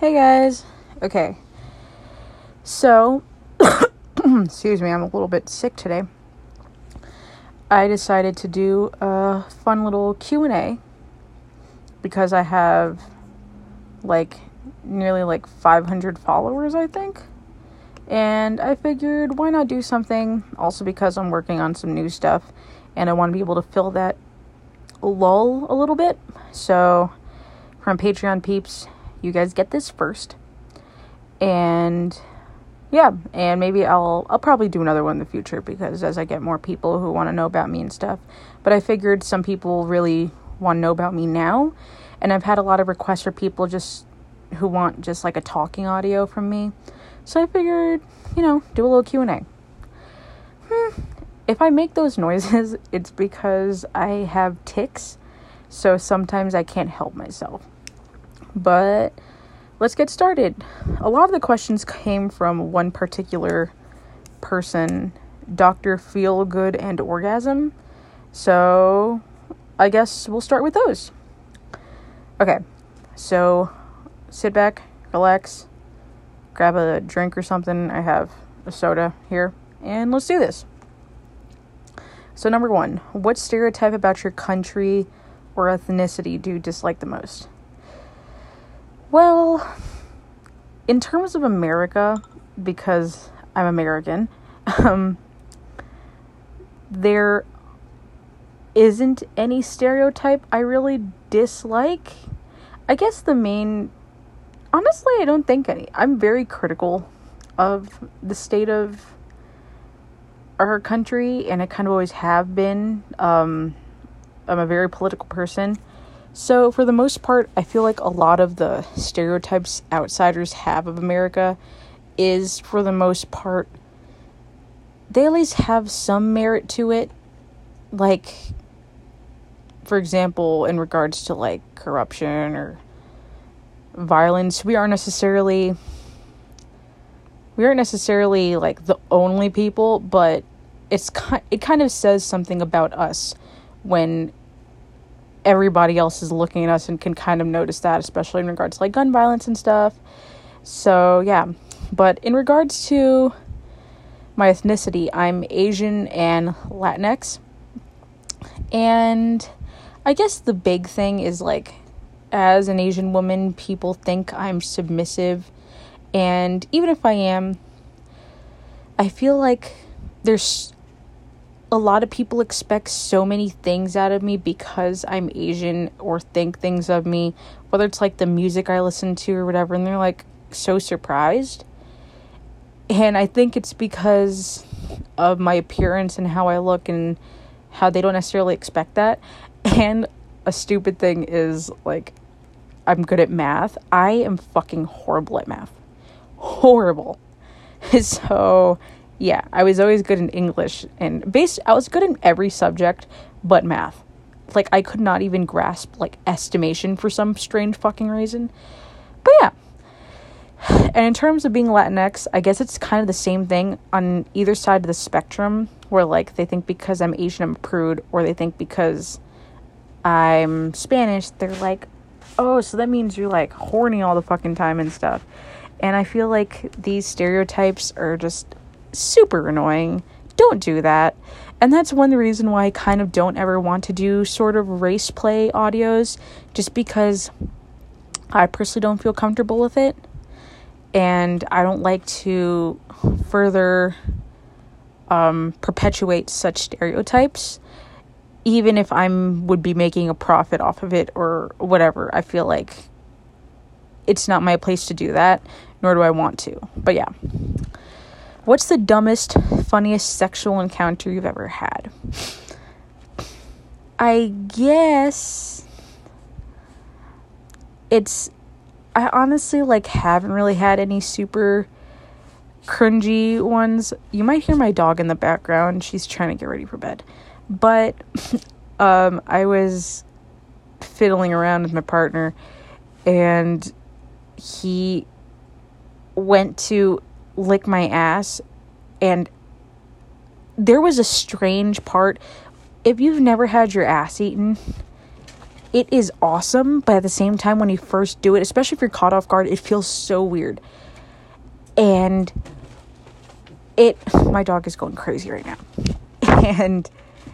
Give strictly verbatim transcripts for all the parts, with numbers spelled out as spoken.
Hey guys. Okay. So, excuse me, I'm a little bit sick today. I decided to do a fun little Q and A because I have like nearly like five hundred followers, I think. And I figured why not do something also because I'm working on some new stuff and I want to be able to fill that lull a little bit. So, from Patreon peeps, you guys get this first. And yeah, and maybe I'll I'll probably do another one in the future because as I get more people who want to know about me and stuff. But I figured some people really want to know about me now, and I've had a lot of requests for people just who want just like a talking audio from me. So I figured, you know, do a little Q and A. Hmm. If I make those noises, it's because I have tics, so sometimes I can't help myself. But let's get started. A lot of the questions came from one particular person, Doctor Feelgood and Orgasm. So I guess we'll start with those. Okay, so sit back, relax, grab a drink or something. I have a soda here, and let's do this. So number one, what stereotype about your country or ethnicity do you dislike the most? Well, in terms of America, because I'm American, um, there isn't any stereotype I really dislike. I guess the main, honestly, I don't think any. I'm very critical of the state of our country, and I kind of always have been. Um, I'm a very political person. So, for the most part, I feel like a lot of the stereotypes outsiders have of America is, for the most part, they at least have some merit to it. Like, for example, in regards to, like, corruption or violence, we aren't necessarily, we aren't necessarily, like, the only people, but it's it kind of says something about us when everybody else is looking at us and can kind of notice that, especially in regards to like gun violence and stuff. So yeah, but in regards to my ethnicity, I'm Asian and Latinx, and I guess the big thing is like, as an Asian woman, people think I'm submissive, and even if I am, I feel like there's a lot of people expect so many things out of me because I'm Asian, or think things of me, whether it's like the music I listen to or whatever, and they're like so surprised. And I think it's because of my appearance and how I look and how they don't necessarily expect that. And a stupid thing is like, I'm good at math. I am fucking horrible at math. Horrible. So yeah, I was always good in English, and based, I was good in every subject but math. Like, I could not even grasp, like, estimation for some strange fucking reason. But yeah. And in terms of being Latinx, I guess it's kind of the same thing on either side of the spectrum, where, like, they think because I'm Asian, I'm a prude, or they think because I'm Spanish, they're like, oh, so that means you're, like, horny all the fucking time and stuff. And I feel like these stereotypes are just super annoying. Don't do that. And that's one reason why I kind of don't ever want to do sort of race play audios, just because I personally don't feel comfortable with it, and I don't like to further um, perpetuate such stereotypes, even if I'm would be making a profit off of it or whatever. I feel like it's not my place to do that, nor do I want to. But yeah. What's the dumbest, funniest sexual encounter you've ever had? I guess it's, I honestly, like, haven't really had any super cringy ones. You might hear my dog in the background. She's trying to get ready for bed. But, um, I was fiddling around with my partner, and he went to lick my ass, and there was a strange part. If you've never had your ass eaten, it is awesome, but at the same time, when you first do it, especially if you're caught off guard, it feels so weird. And it, my dog is going crazy right now. And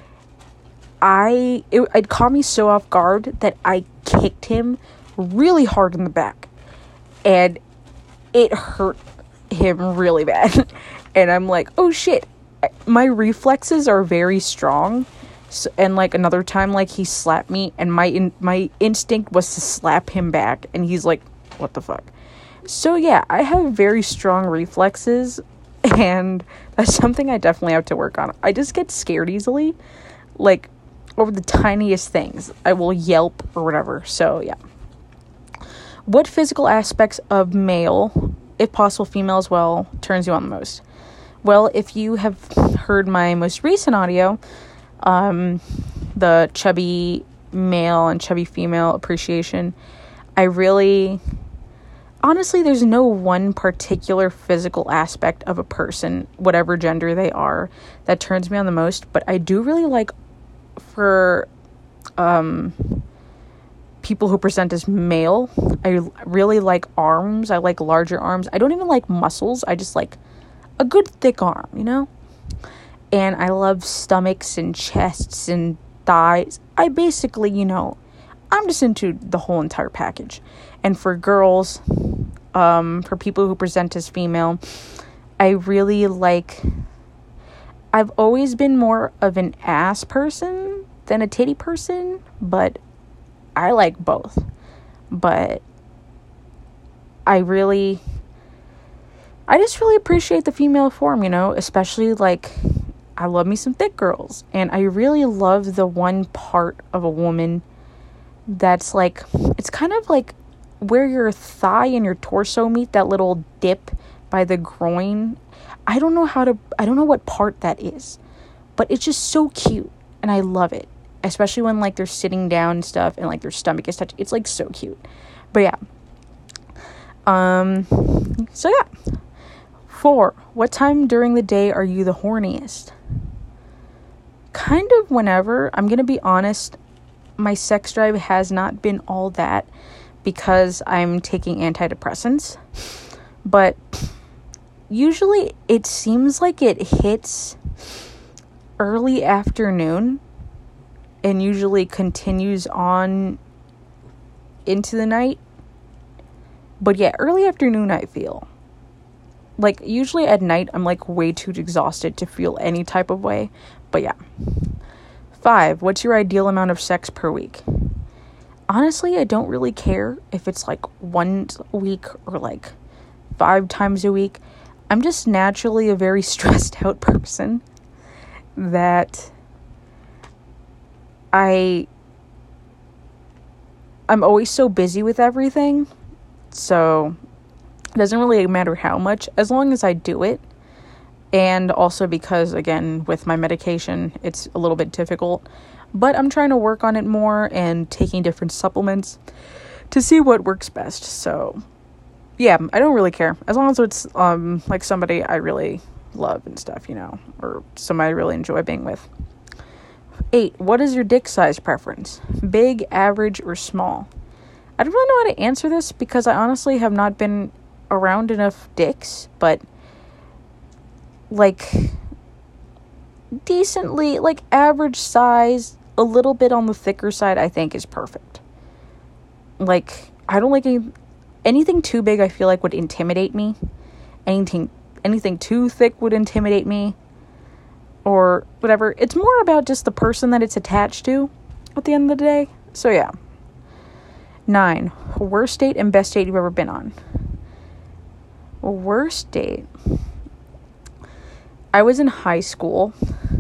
I, it, it caught me so off guard that I kicked him really hard in the back. And it hurt him really bad. And I'm like, oh shit. My reflexes are very strong. So, and like another time, like he slapped me, and my in, my instinct was to slap him back, and he's like, what the fuck? So yeah, I have very strong reflexes, and that's something I definitely have to work on. I just get scared easily, like over the tiniest things. I will yelp or whatever. So yeah. What physical aspects of male, if possible female as well, turns you on the most? Well, if you have heard my most recent audio, um, the chubby male and chubby female appreciation, I really, honestly, there's no one particular physical aspect of a person, whatever gender they are, that turns me on the most, but I do really like, for, um, people who present as male, I really like arms. I like larger arms. I don't even like muscles. I just like a good thick arm, you know? And I love stomachs and chests and thighs. I basically, you know, I'm just into the whole entire package. And for girls, um, for people who present as female, I really like, I've always been more of an ass person than a titty person, but I like both. But I really, I just really appreciate the female form, you know, especially like, I love me some thick girls, and I really love the one part of a woman that's like, it's kind of like where your thigh and your torso meet, that little dip by the groin. I don't know how to, I don't know what part that is, but it's just so cute, and I love it, especially when like they're sitting down and stuff, and like their stomach is touching. It's like so cute. But yeah, um, so yeah. Four, what time during the day are you the horniest? Kind of whenever. I'm gonna be honest, my sex drive has not been all that because I'm taking antidepressants, but usually it seems like it hits early afternoon and usually continues on into the night. But yeah, early afternoon I feel. Like, usually at night, I'm, like, way too exhausted to feel any type of way. But, yeah. Five, what's your ideal amount of sex per week? Honestly, I don't really care if it's, like, once a week or, like, five times a week. I'm just naturally a very stressed out person that I... I'm always so busy with everything. So... it doesn't really matter how much, as long as I do it. And also because, again, with my medication, it's a little bit difficult. But I'm trying to work on it more and taking different supplements to see what works best. So, yeah, I don't really care. As long as it's, um, like, somebody I really love and stuff, you know. Or somebody I really enjoy being with. Eight, what is your dick size preference? Big, average, or small? I don't really know how to answer this because I honestly have not been around enough dicks, but like decently, like average size, a little bit on the thicker side, I think is perfect. Like, I don't like any, anything too big. I feel like would intimidate me. Anything anything too thick would intimidate me, or whatever. It's more about just the person that it's attached to at the end of the day. So yeah. Nine, worst date and best date you've ever been on. Worst date. I was in high school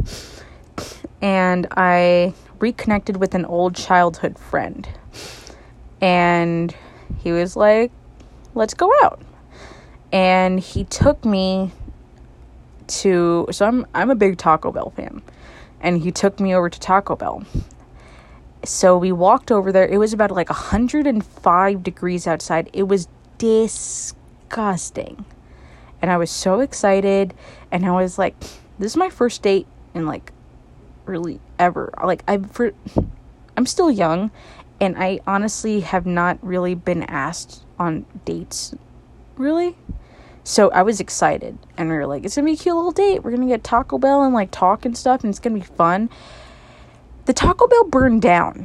and I reconnected with an old childhood friend, and he was like, let's go out. And he took me to, so I'm I'm a big Taco Bell fan, and he took me over to Taco Bell. So we walked over there. It was about like one hundred five degrees outside. It was disgusting. disgusting. And I was so excited, and I was like, this is my first date in like really ever. Like, I for I'm still young, And I honestly have not really been asked on dates, really. So I was excited, and we were like, it's gonna be a cute little date. We're gonna get Taco Bell and like talk and stuff, and it's gonna be fun. The Taco Bell burned down.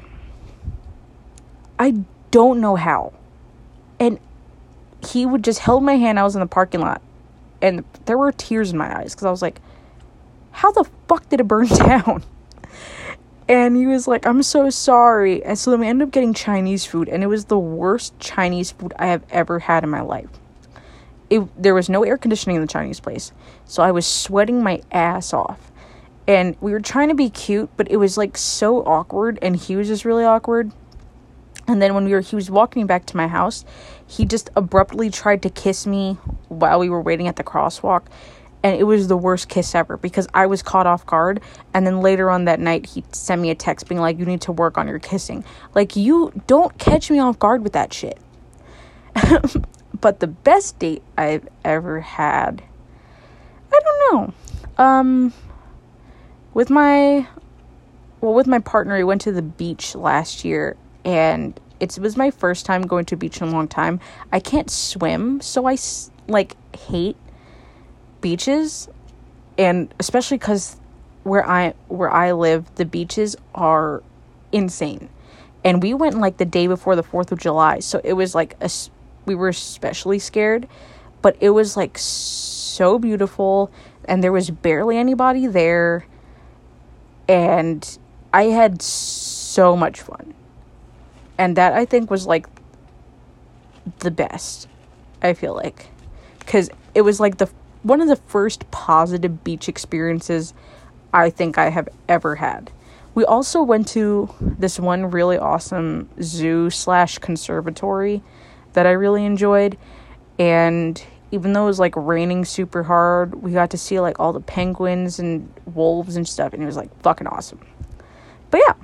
I don't know how. And he would just held my hand. I was in the parking lot, and there were tears in my eyes because I was like, how the fuck did it burn down? And he was like, I'm so sorry. And so then we ended up getting Chinese food, and it was the worst Chinese food I have ever had in my life. It, there was no air conditioning in the Chinese place, so I was sweating my ass off. And we were trying to be cute, but it was like so awkward, and he was just really awkward. And then when we were, he was walking back to my house, he just abruptly tried to kiss me while we were waiting at the crosswalk. And it was the worst kiss ever because I was caught off guard. And then later on that night, he sent me a text being like, you need to work on your kissing. Like, you don't catch me off guard with that shit. But the best date I've ever had, I don't know. Um, with my, well, with my partner, we went to the beach last year. And it was my first time going to a beach in a long time. I can't swim, so I, like, hate beaches, and especially because where I where I live, the beaches are insane. And we went like the day before the fourth of July, so it was like a, we were especially scared, but it was like so beautiful, and there was barely anybody there, and I had so much fun. And that, I think, was like the best, I feel like, because it was like the one of the first positive beach experiences I think I have ever had. We also went to this one really awesome zoo slash conservatory that I really enjoyed. And even though it was like raining super hard, we got to see like all the penguins and wolves and stuff. And it was like fucking awesome. But yeah.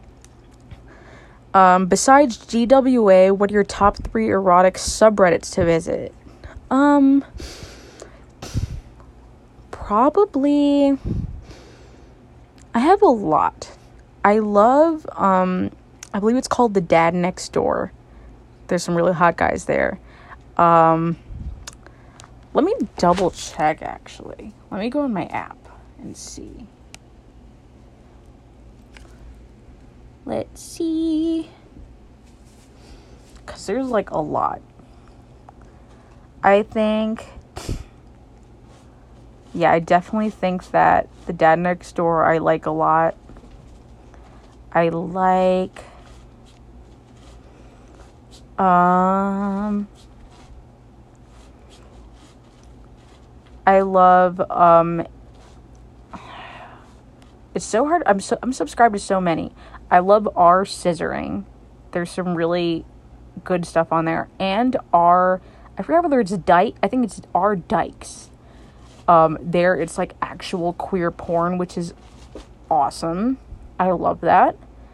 Um, besides G W A, what are your top three erotic subreddits to visit? Um... Probably, I have a lot. I love, um, I believe it's called The Dad Next Door. There's some really hot guys there. Um, let me double check, actually. Let me go in my app and see. Let's see. Because there's, like, a lot. I think... Yeah, I definitely think that The Dad Next Door I like a lot. I like... Um... I love, um... It's so hard. I'm so I'm subscribed to so many. I love R Scissoring. There's some really good stuff on there. And R... I forget whether it's Dyke. I think it's R Dykes. Um, there, it's like actual queer porn, which is awesome. I love that.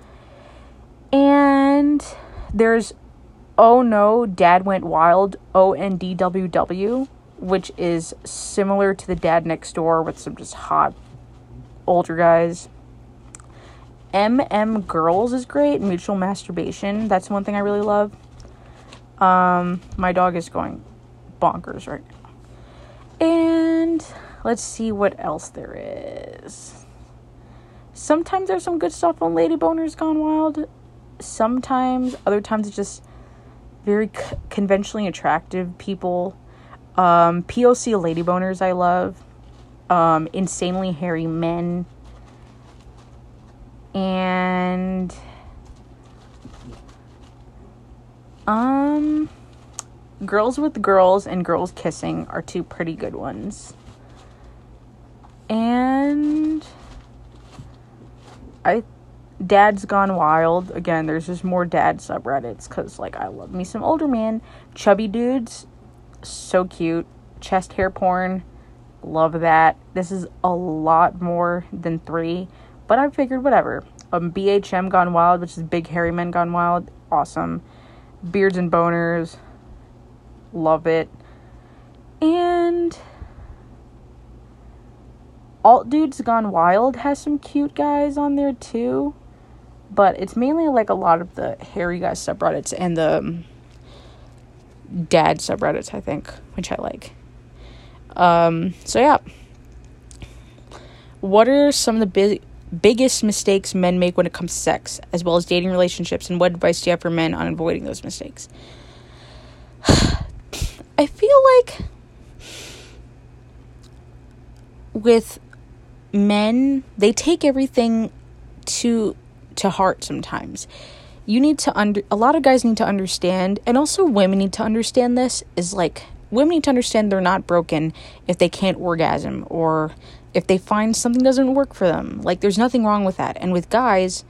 And there's Oh No, Dad Went Wild, O N D W W, which is similar to The Dad Next Door with some just hot older guys. M M Girls is great. Mutual Masturbation. That's one thing I really love. Um, my dog is going bonkers right now. And let's see what else there is. Sometimes there's some good stuff on Lady Boners Gone Wild. Sometimes, other times it's just very c- conventionally attractive people. Um, P O C Lady Boners I love. Um, Insanely Hairy Men. And... Um... Girls with Girls and Girls Kissing are two pretty good ones. And I Dad's Gone Wild. Again, there's just more dad subreddits because, like, I love me some older man. Chubby dudes, so cute. Chest hair porn, love that. This is a lot more than three, but I figured whatever. Um, B H M Gone Wild, which is Big Hairy Men Gone Wild, awesome. Beards and Boners, love it. And Alt Dudes Gone Wild has some cute guys on there too. but it's mainly like a lot of the hairy guys subreddits and the um, dad subreddits, I think, which I like. Um, so yeah. What are some of the big, biggest mistakes men make when it comes to sex, as well as dating relationships, and what advice do you have for men on avoiding those mistakes? I feel like with men, they take everything to to heart sometimes. You need to under a lot of guys need to understand, and also women need to understand this, is like women need to understand they're not broken if they can't orgasm or if they find something doesn't work for them. Like, there's nothing wrong with that. And with guys,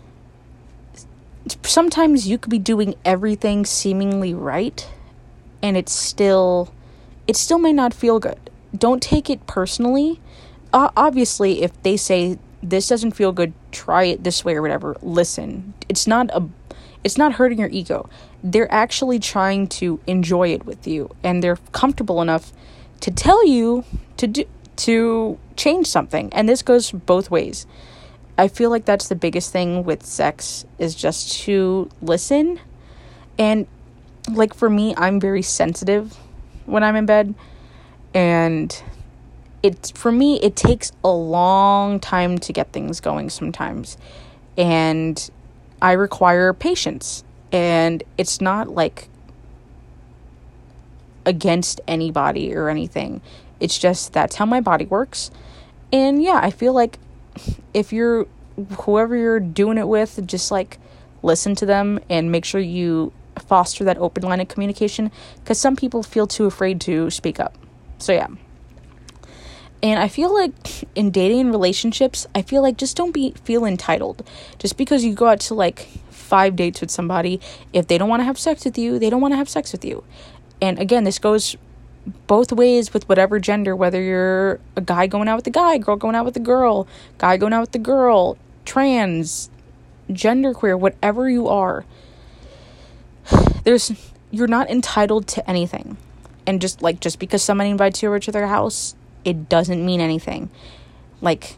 sometimes you could be doing everything seemingly right and it's still it still may not feel good. Don't take it personally. Uh, obviously, if they say this doesn't feel good, try it this way or whatever, listen. It's not a it's not hurting your ego. They're actually trying to enjoy it with you, and they're comfortable enough to tell you to do to change something. And this goes both ways. I feel like that's the biggest thing with sex, is just to listen. And like for me, I'm very sensitive when I'm in bed, and it's for me it takes a long time to get things going sometimes, and I require patience. And it's not like against anybody or anything. It's just that's how my body works. And yeah, I feel like if you're whoever you're doing it with, just like listen to them and make sure you foster that open line of communication, because some people feel too afraid to speak up. So yeah. And I feel like in dating and relationships, I feel like just don't be feel entitled. Just because you go out to like five dates with somebody, if they don't want to have sex with you, they don't want to have sex with you. And again, this goes both ways with whatever gender, whether you're a guy going out with a guy, girl going out with a girl, guy going out with a girl, trans, genderqueer, whatever you are. There's you're not entitled to anything. And just like just because somebody invites you over to their house, it doesn't mean anything. Like,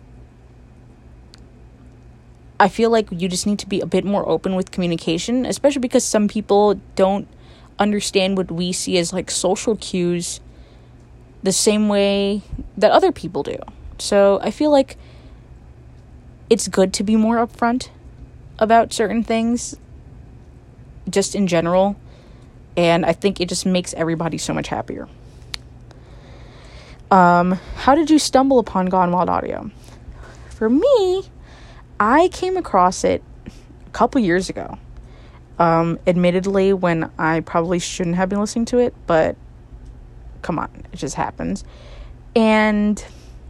I feel like you just need to be a bit more open with communication, especially because some people don't understand what we see as like social cues the same way that other people do. So I feel like it's good to be more upfront about certain things, just in general, and I think it just makes everybody so much happier. Um, how did you stumble upon Gone Wild Audio? For me, I came across it a couple years ago. Um, admittedly, when I probably shouldn't have been listening to it, but come on, it just happens. And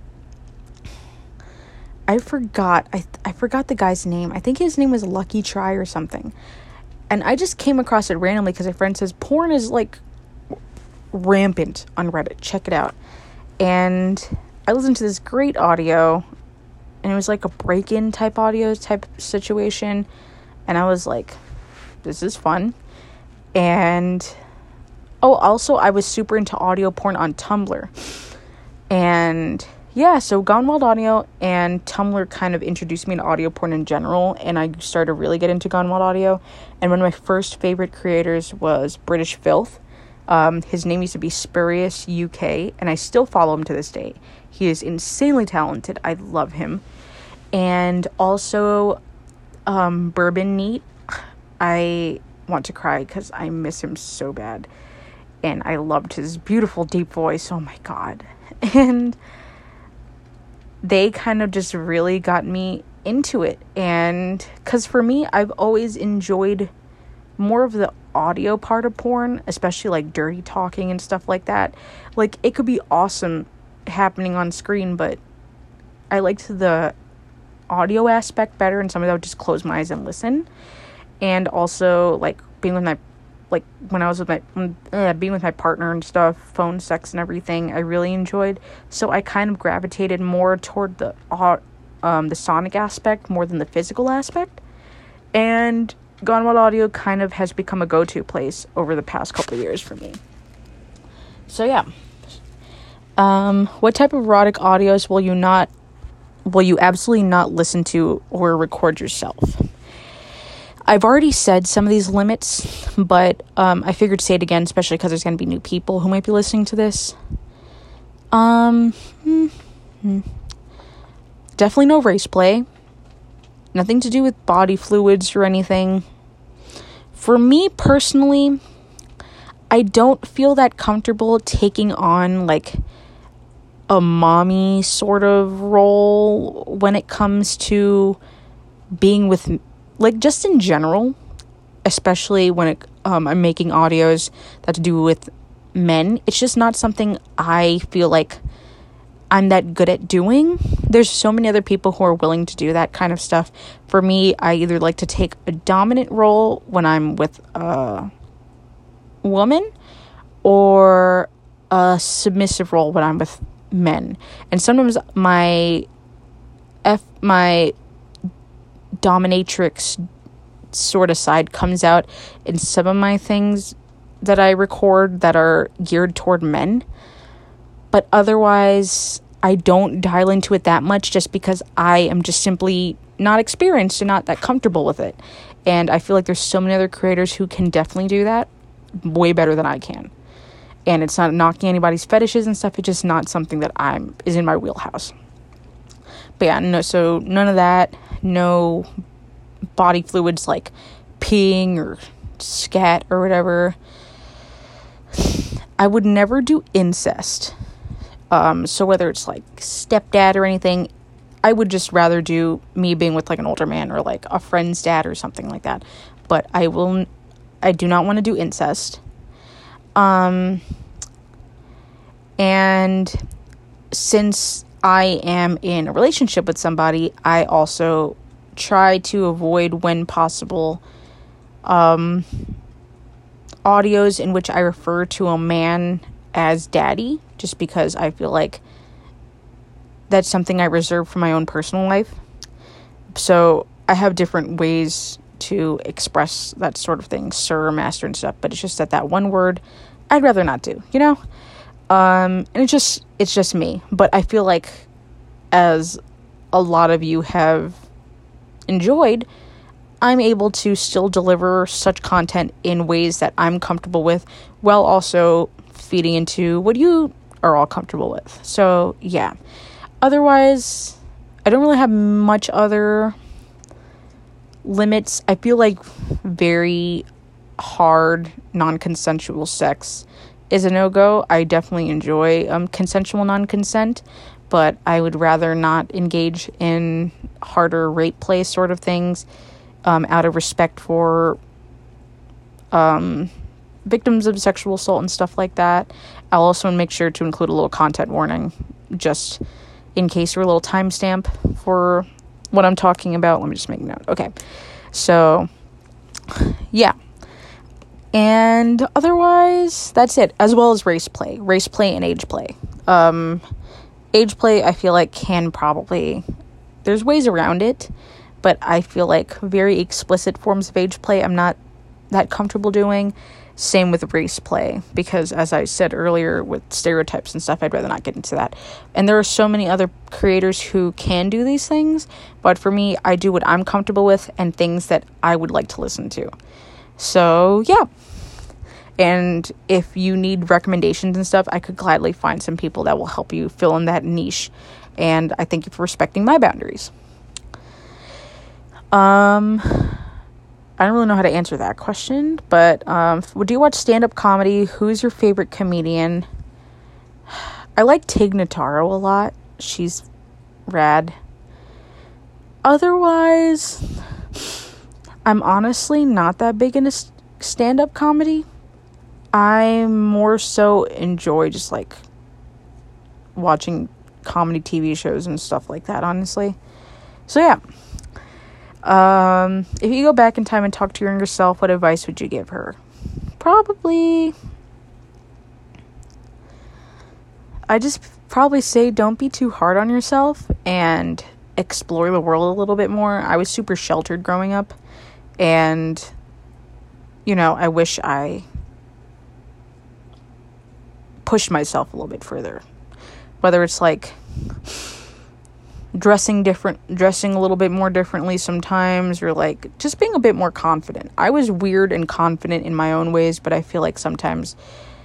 I forgot, I I forgot the guy's name. I think his name was Lucky Try or something. And I just came across it randomly because a friend says porn is like rampant on Reddit. Check it out. And I listened to this great audio, and it was like a break-in type audio type situation. And I was like, this is fun. And oh, also I was super into audio porn on Tumblr. And yeah, so Gone Wild Audio and Tumblr kind of introduced me to audio porn in general, and I started to really get into Gone Wild Audio. And one of my first favorite creators was British Filth. Um, his name used to be Spurious U K, and I still follow him to this day. He is insanely talented. I love him. And also um, Bourbon Neat. I want to cry because I miss him so bad. And I loved his beautiful deep voice. Oh my god. And they kind of just really got me into it. And because for me, I've always enjoyed more of the audio part of porn, especially like dirty talking and stuff like that. Like, it could be awesome happening on screen, but I liked the audio aspect better, and sometimes I would just close my eyes and listen. And also, like, being with my, like, when I was with my, uh, being with my partner and stuff, phone sex and everything, I really enjoyed. So I kind of gravitated more toward the, uh, um, the sonic aspect more than the physical aspect. And Gone Wild Audio kind of has become a go-to place over the past couple of years for me. So yeah. Um, what type of erotic audios will you not, will you absolutely not listen to or record yourself? I've already said some of these limits, but um, I figured to say it again, especially because there's going to be new people who might be listening to this. Um, hmm, hmm. Definitely no race play. Nothing to do with body fluids or anything. For me personally, I don't feel that comfortable taking on like a mommy sort of role when it comes to being with, like, just in general, especially when it, um, I'm making audios that to do with men. It's just not something I feel like I'm that good at doing. There's so many other people who are willing to do that kind of stuff. For me, I either like to take a dominant role when I'm with a woman or a submissive role when I'm with men. And sometimes my F my dominatrix sort of side comes out in some of my things that I record that are geared toward men. But otherwise, I don't dial into it that much just because I am just simply not experienced and not that comfortable with it. And I feel like there's so many other creators who can definitely do that way better than I can. And it's not knocking anybody's fetishes and stuff. It's just not something that I'm is in my wheelhouse. But yeah, no, so none of that. No body fluids like peeing or scat or whatever. I would never do incest. Um, so whether it's like stepdad or anything, I would just rather do me being with like an older man or like a friend's dad or something like that. But I will, I do not want to do incest. Um, and since I am in a relationship with somebody, I also try to avoid, when possible, um, audios in which I refer to a man as daddy, just because I feel like that's something I reserve for my own personal life. So I have different ways to express that sort of thing, sir, master, and stuff, but it's just that that one word I'd rather not do, you know? Um, and it's just, it's just me. But I feel like, as a lot of you have enjoyed, I'm able to still deliver such content in ways that I'm comfortable with, while also feeding into what you are all comfortable with. So, yeah. Otherwise, I don't really have much other limits. I feel like very hard, non-consensual sex is a no-go. I definitely enjoy um, consensual non-consent, but I would rather not engage in harder rape play sort of things um, out of respect for um, victims of sexual assault and stuff like that. I'll also make sure to include a little content warning, just in case, or a little timestamp for what I'm talking about. Let me just make a note. Okay, so yeah. And otherwise, that's it, as well as race play. Race play and age play. Um, age play, I feel like, can probably... There's ways around it, but I feel like very explicit forms of age play I'm not that comfortable doing. Same with race play, because as I said earlier, with stereotypes and stuff, I'd rather not get into that. And there are so many other creators who can do these things, but for me, I do what I'm comfortable with and things that I would like to listen to. So, yeah. And if you need recommendations and stuff, I could gladly find some people that will help you fill in that niche. And I thank you for respecting my boundaries. Um, I don't really know how to answer that question, but um, do you watch stand-up comedy? Who's your favorite comedian? I like Tig Notaro a lot. She's rad. Otherwise, I'm honestly not that big into stand-up comedy. I more so enjoy just, like, watching comedy T V shows and stuff like that, honestly. So, yeah. Um, if you go back in time and talk to your younger self, what advice would you give her? Probably... I just probably say don't be too hard on yourself and explore the world a little bit more. I was super sheltered growing up, and, you know, I wish I pushed myself a little bit further. Whether it's like dressing different, dressing a little bit more differently sometimes, or like just being a bit more confident. I was weird and confident in my own ways, but I feel like sometimes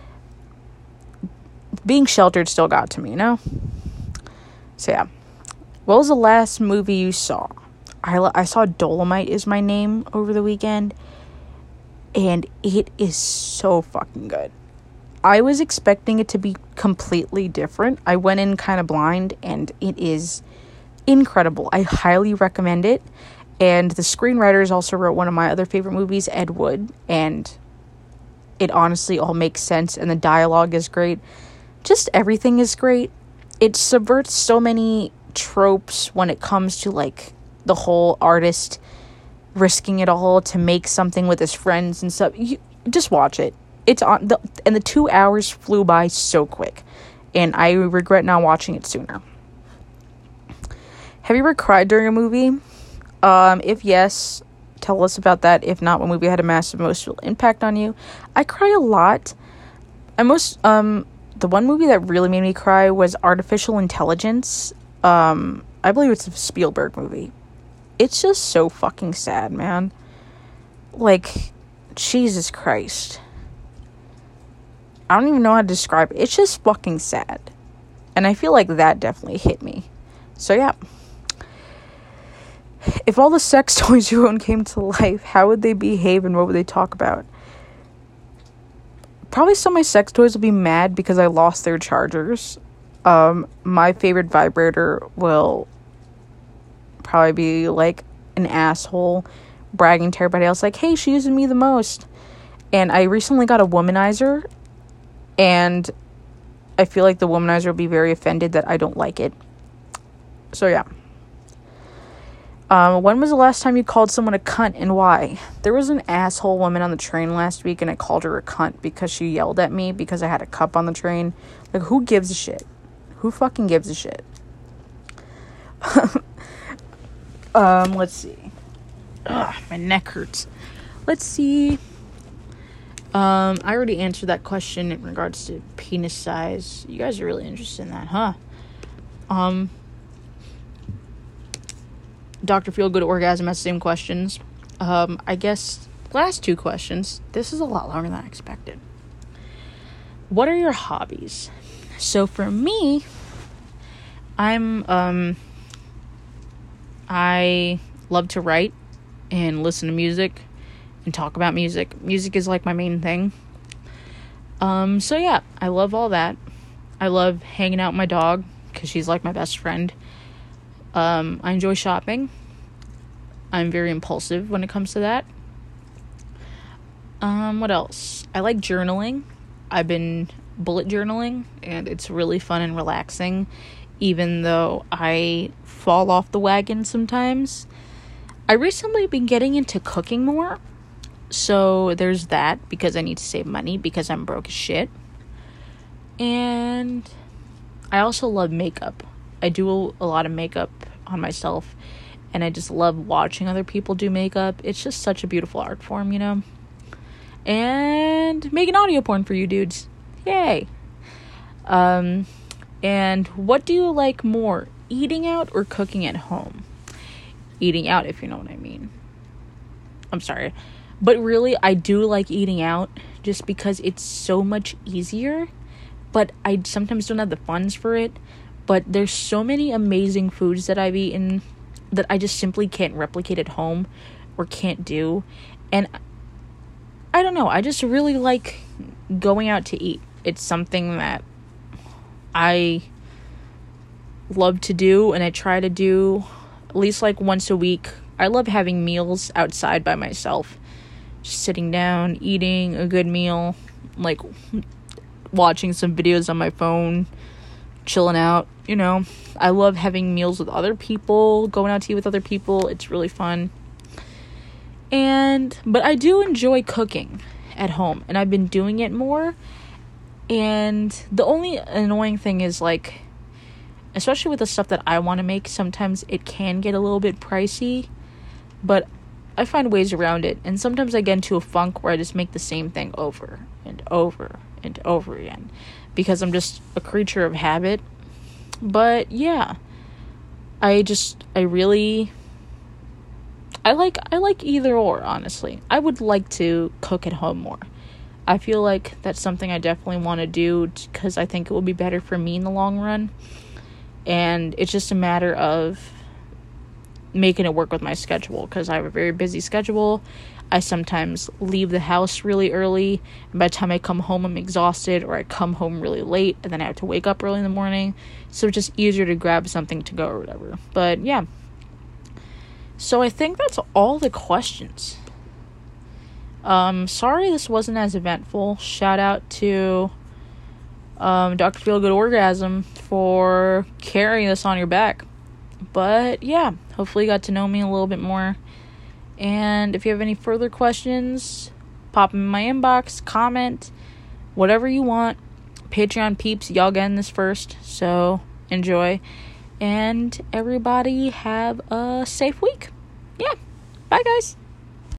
being sheltered still got to me, you know? So yeah. What was the last movie you saw? I, I saw Dolomite Is My Name over the weekend, and it is so fucking good. I was expecting it to be completely different. I went in kind of blind, and it is incredible. I highly recommend it. And the screenwriters also wrote one of my other favorite movies, Ed Wood, and it honestly all makes sense, and the dialogue is great. Just everything is great. It subverts so many tropes when it comes to like the whole artist risking it all to make something with his friends and stuff. You just watch it. It's on the and the two hours flew by so quick, and I regret not watching it sooner. Have you ever cried during a movie? Um, if yes, tell us about that. If not, what movie had a massive emotional impact on you? I cry a lot. I most um the one movie that really made me cry was Artificial Intelligence. Um, I believe it's a Spielberg movie. It's just so fucking sad, man. Like, Jesus Christ. I don't even know how to describe it. It's just fucking sad. And I feel like that definitely hit me. So, yeah. If all the sex toys you own came to life, how would they behave and what would they talk about? Probably some of my sex toys will be mad because I lost their chargers. Um, my favorite vibrator will probably be like an asshole bragging to everybody else like, hey, she's using me the most. And I recently got a womanizer, and I feel like the womanizer will be very offended that I don't like it. So yeah. Um, when was the last time you called someone a cunt, and why? There was an asshole woman on the train last week, and I called her a cunt because she yelled at me because I had a cup on the train. Like, who gives a shit? Who fucking gives a shit? um, let's see. Ugh, my neck hurts. Let's see. Um, I already answered that question in regards to penis size. You guys are really interested in that, huh? Um, Doctor Feelgood Orgasm has the same questions. Um, I guess last two questions. This is a lot longer than I expected. What are your hobbies? So for me, I'm, um, I love to write and listen to music and talk about music. Music is like my main thing. Um, so yeah, I love all that. I love hanging out with my dog because she's like my best friend. Um, I enjoy shopping. I'm very impulsive when it comes to that. Um, what else? I like journaling. I've been bullet journaling, and it's really fun and relaxing, even though I fall off the wagon sometimes. I recently been getting into cooking more, so there's that, because I need to save money because I'm broke as shit. And I also love makeup. I do a lot of makeup on myself, and I just love watching other people do makeup. It's just such a beautiful art form, you know? And making audio porn for you dudes. Yay. Um, and what do you like more, eating out or cooking at home? Eating out, if you know what I mean. I'm sorry. But really, I do like eating out just because it's so much easier. But I sometimes don't have the funds for it. But there's so many amazing foods that I've eaten that I just simply can't replicate at home or can't do. And I don't know. I just really like going out to eat. It's something that I love to do, and I try to do at least like once a week. I love having meals outside by myself. Just sitting down, eating a good meal, like watching some videos on my phone, chilling out, you know. I love having meals with other people, going out to eat with other people. It's really fun. And, but I do enjoy cooking at home, and I've been doing it more. And the only annoying thing is, like, especially with the stuff that I want to make, sometimes it can get a little bit pricey, but I find ways around it. And sometimes I get into a funk where I just make the same thing over and over and over again, because I'm just a creature of habit. But yeah, I just, I really, I like, I like either or, honestly. I would like to cook at home more. I feel like that's something I definitely want to do because I think it will be better for me in the long run. And it's just a matter of making it work with my schedule because I have a very busy schedule. I sometimes leave the house really early, and by the time I come home, I'm exhausted, or I come home really late, and then I have to wake up early in the morning. So it's just easier to grab something to go or whatever. But yeah. So I think that's all the questions. Um, sorry this wasn't as eventful. Shout out to um, Doctor Feelgood Orgasm for carrying this on your back. But yeah, hopefully you got to know me a little bit more. And if you have any further questions, pop them in my inbox, comment, whatever you want. Patreon peeps, y'all getting this first, so enjoy. And everybody have a safe week. Yeah, bye guys.